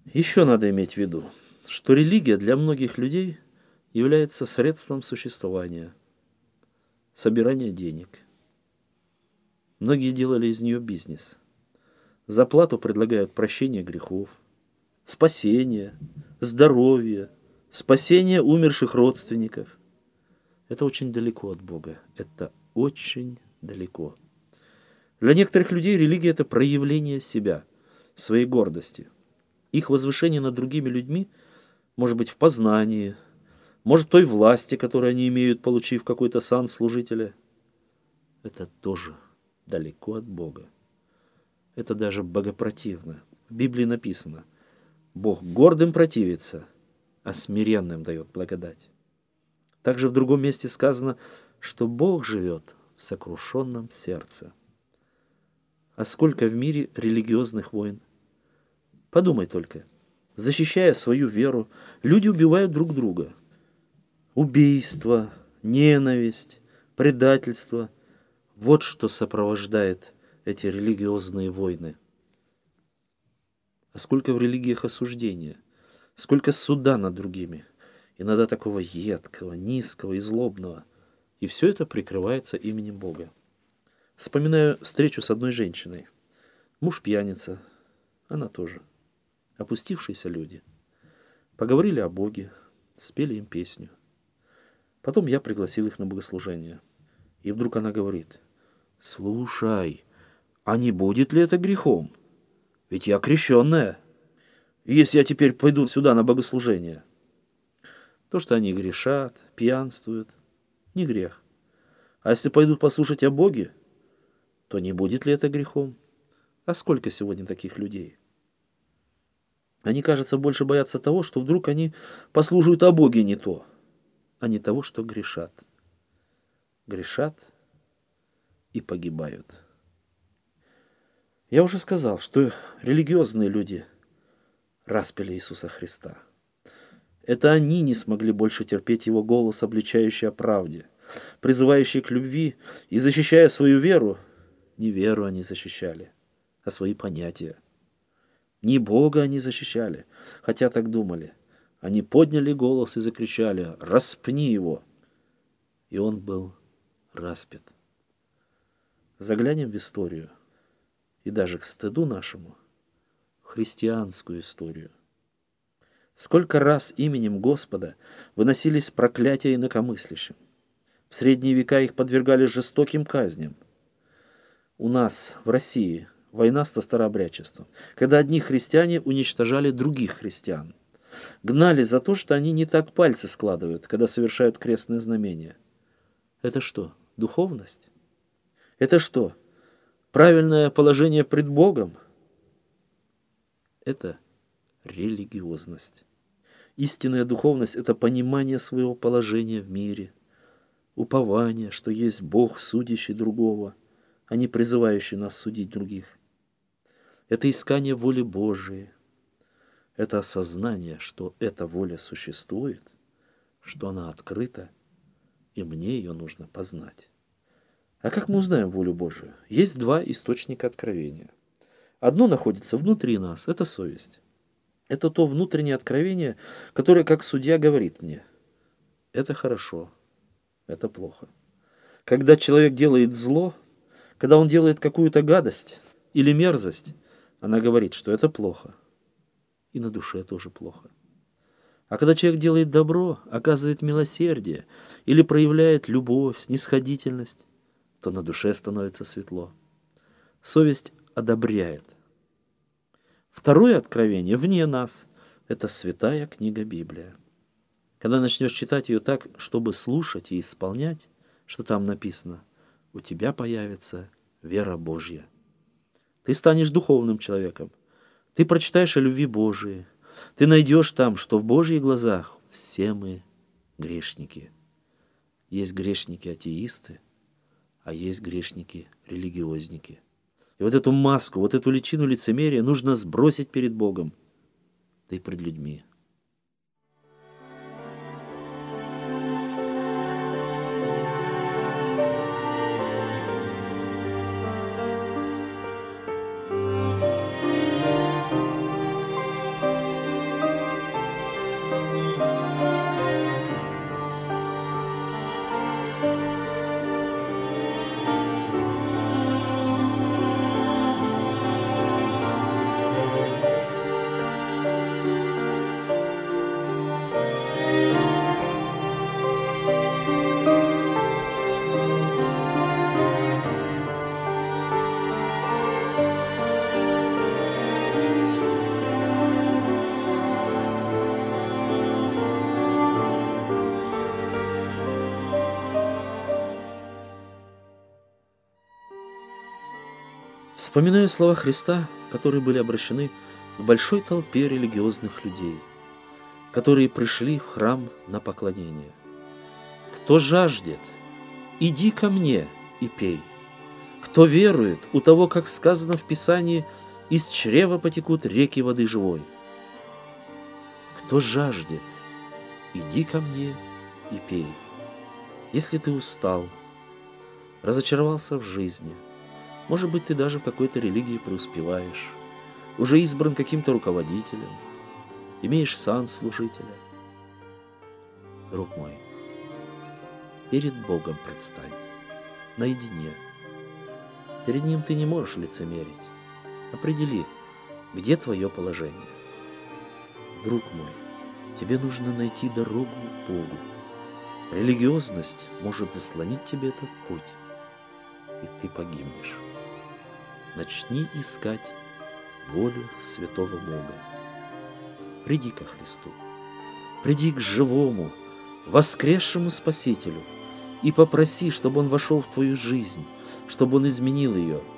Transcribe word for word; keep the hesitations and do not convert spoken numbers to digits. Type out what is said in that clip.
Еще надо иметь в виду, что религия для многих людей является средством существования, собирания денег. Многие делали из нее бизнес. За плату предлагают прощение грехов, спасение, здоровье, спасение умерших родственников. Это очень далеко от Бога. Это очень далеко. Для некоторых людей религия – это проявление себя, своей гордости. Их возвышение над другими людьми может быть в познании, может в той власти, которую они имеют, получив какой-то сан служителя. Это тоже далеко от Бога. Это даже богопротивно. В Библии написано: Бог гордым противится, а смиренным дает благодать. Также в другом месте сказано, что Бог живет в сокрушенном сердце. А сколько в мире религиозных войн? Подумай только. Защищая свою веру, люди убивают друг друга. Убийство, ненависть, предательство – вот что сопровождает эти религиозные войны. А сколько в религиях осуждения, сколько суда над другими, иногда такого едкого, низкого и злобного. И все это прикрывается именем Бога. Вспоминаю встречу с одной женщиной. Муж пьяница, она тоже. Опустившиеся люди. Поговорили о Боге, спели им песню. Потом я пригласил их на богослужение. И вдруг она говорит: «Слушай, а не будет ли это грехом? Ведь я крещенная. Если я теперь пойду сюда на богослужение». То, что они грешат, пьянствуют, не грех. А если пойдут послушать о Боге, то не будет ли это грехом? А сколько сегодня таких людей? Они, кажется, больше боятся того, что вдруг они послушают о Боге не то, а не того, что грешат. Грешат и погибают. Я уже сказал, что религиозные люди распяли Иисуса Христа. Это они не смогли больше терпеть Его голос, обличающий о правде, призывающий к любви и защищая свою веру. Не веру они защищали, а свои понятия. Не Бога они защищали, хотя так думали. Они подняли голос и закричали: «Распни его!» И он был распят. Заглянем в историю, и даже к стыду нашему, в христианскую историю. Сколько раз именем Господа выносились проклятия инакомыслящим. В средние века их подвергали жестоким казням. У нас, в России, война со старообрядчеством, когда одни христиане уничтожали других христиан. Гнали за то, что они не так пальцы складывают, когда совершают крестное знамение. Это что, духовность? Это что, правильное положение пред Богом? Это религиозность. Истинная духовность – это понимание своего положения в мире, упование, что есть Бог, судящий другого, а не призывающий нас судить других. Это искание воли Божией. Это осознание, что эта воля существует, что она открыта, и мне ее нужно познать. А как мы узнаем волю Божию? Есть два источника откровения. Одно находится внутри нас – это совесть. Это то внутреннее откровение, которое, как судья, говорит мне: это хорошо, это плохо. Когда человек делает зло, когда он делает какую-то гадость или мерзость, она говорит, что это плохо. И на душе тоже плохо. А когда человек делает добро, оказывает милосердие или проявляет любовь, снисходительность, то на душе становится светло. Совесть одобряет. Второе откровение вне нас – это святая книга Библия. Когда начнешь читать ее так, чтобы слушать и исполнять, что там написано, у тебя появится вера Божья. Ты станешь духовным человеком. Ты прочитаешь о любви Божией. Ты найдешь там, что в Божьих глазах все мы грешники. Есть грешники-атеисты, а есть грешники-религиозники. И вот эту маску, вот эту личину лицемерия нужно сбросить перед Богом, да и пред людьми. Вспоминаю слова Христа, которые были обращены к большой толпе религиозных людей, которые пришли в храм на поклонение. «Кто жаждет, иди ко мне и пей. Кто верует, у того, как сказано в Писании, из чрева потекут реки воды живой. Кто жаждет, иди ко мне и пей». Если ты устал, разочаровался в жизни, может быть, ты даже в какой-то религии преуспеваешь, уже избран каким-то руководителем, имеешь сан служителя. Друг мой, перед Богом предстань, наедине. Перед Ним ты не можешь лицемерить. Определи, где твое положение. Друг мой, тебе нужно найти дорогу к Богу. Религиозность может заслонить тебе этот путь, и ты погибнешь. Начни искать волю святого Бога. Приди ко Христу, приди к живому, воскресшему Спасителю и попроси, чтобы Он вошел в твою жизнь, чтобы Он изменил ее,